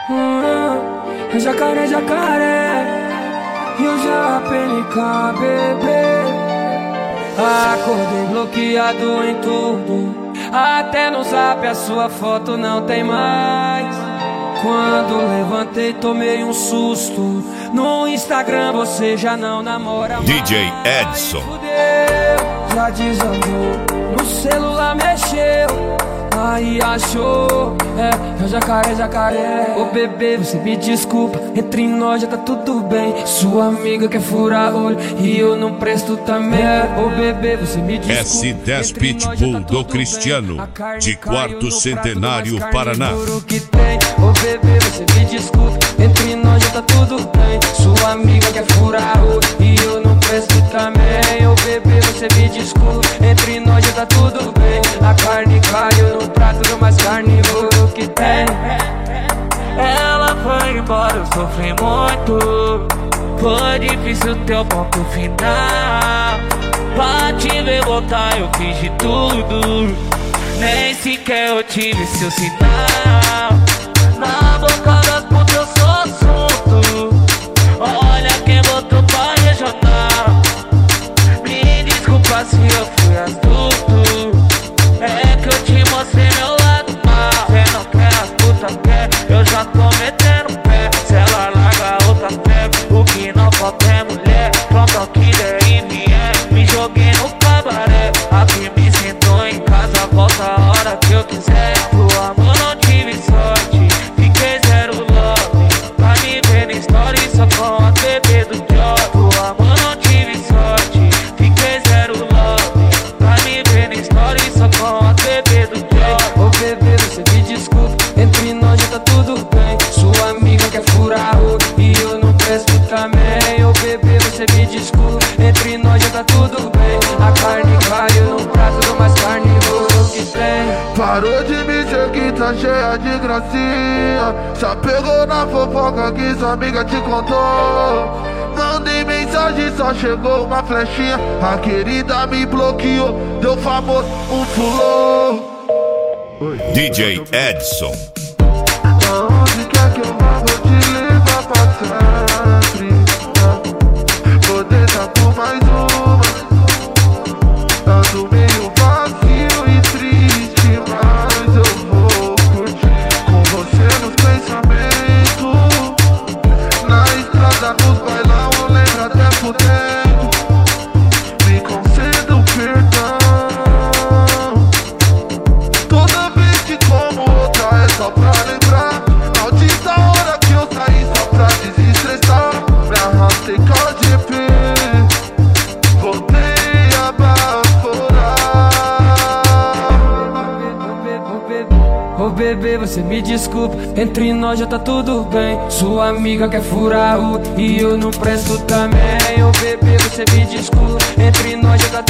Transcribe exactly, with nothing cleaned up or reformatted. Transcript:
hum, Jacaré, jacaré, e eu já pelica, bebê. Acordei bloqueado em tudo, até no zap a sua foto não tem mais. Quando levantei tomei um susto, no Instagram você já não namora mais. D J Edson Fudeu, já desandou, no celular mexeu, aí achou, é, é o jacaré, jacaré. Ô bebê, você me desculpa, entre nós já tá tudo bem. Sua amiga quer furar olho e eu não presto também. Ô bebê, você me desculpa, S dez Pitbull do Cristiano, de Quarto Centenário, Paraná. Ô bebê, você me desculpa, entre nós já tá tudo bem. Sua amiga quer furar olho e eu não presto também. Ô bebê, você me desculpa, entre nós já tá tudo bem. A carne caiu no prato do mais carnívoro que tem. Ela foi embora, eu sofri muito. Foi difícil teu ponto final. Pra te ver voltar eu fiz de tudo, nem sequer eu tive seu sinal. Na boca das putas eu sou assunto, olha quem botou pra regional. Me desculpa se eu fui astuto, é que eu te mostrei meu lado mal. Cê não quer, as putas quer, eu já tô metendo pé. Se ela larga a outra pega, o que não falta é mulher. Pronto ao que der e vier, me joguei no cabaré. Aqui me sinto em casa, volta a hora que eu quiser. Pro amor não tive sorte, fiquei zero love. Pra me ver na história só com a bebê do job. Pro amor não tive sorte, fiquei zero love. Pra me ver na história só com a bebê do job. Ô bebê, você me desculpa, entre nós já tá tudo bem. Sua amiga quer furar o e eu não presto também. Ô bebê, você me desculpa, entre nós já tá tudo bem. A carne caiu no prato do mais carnívoro que tem. Parou de me dizer que tá cheia de gracinha, já pegou na fofoca que sua amiga te contou. Mandei mensagem, só chegou uma flechinha. A querida me bloqueou, deu famoso, um pulou. D J Edson. Aonde quer que eu vá, vou te levar pra sempre. Vou deixar por mais uma. Ando meio vazio e triste, mas eu vou curtir com você nos pensamentos. Na estrada, nos bailão, eu lembro até por dentro. Me conceda o perdão. Toda vez que como outra é só pra lembrar. Maldita hora que eu saí só pra desestressar. Me arrastei com a G P, voltei a baforar. Ô bebê, você me desculpa, entre nós já tá tudo bem. Sua amiga quer furar o e eu não presto também. Ô bebê, você me desculpa, entre nós já tá